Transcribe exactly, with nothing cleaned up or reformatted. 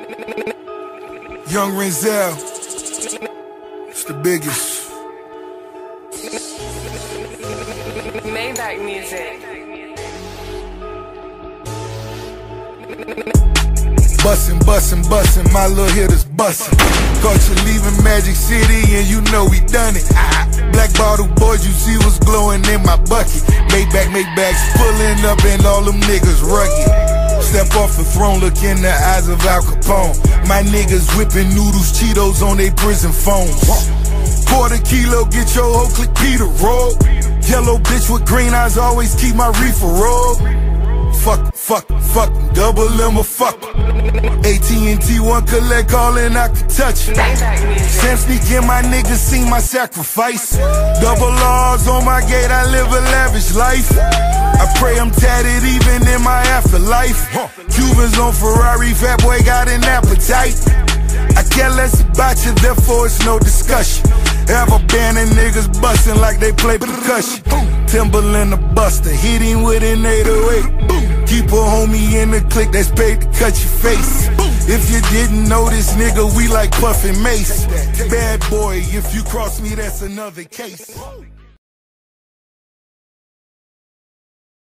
Young Renzel, it's the biggest. Maybach music. Bussin', bussin', bussin', my little hitters bussin'. Caught you leaving Magic City and you know we done it. Ah, black bottle boys, you see what's glowing in my bucket. Maybach, Maybach's pulling up and all them niggas rugged. Step off the throne, look in the eyes of Al Capone. My niggas whipping noodles, Cheetos on they prison phones. Quarter kilo, get your whole click Peter roll. Yellow bitch with green eyes, always keep my reefer roll. Fuck, fuck, fuck, double M or fuck. A T and T one collect all and I can touch it. Sam sneak in, my niggas seen my sacrifice. Double R's on my gate, I live a lavish life. I pray I'm tatted even in my afterlife. Cubans on Ferrari, fat boy got an appetite. I care less about you, therefore it's no discussion. Have a band of niggas bustin' like they play percussion. Timberland the buster, hit him with an eight oh eight. Keep a homie in the clique that's paid to cut your face. If you didn't know this nigga, we like Puff and Mace. Bad boy, if you cross me, that's another case.